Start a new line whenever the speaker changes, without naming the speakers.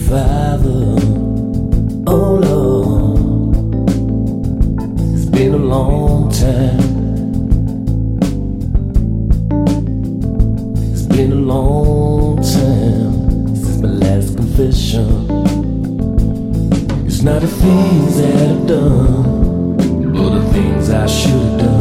Father, oh Lord, it's been a long time. It's been a long time since my last confession. It's not the things that I've done, but the things I should have done.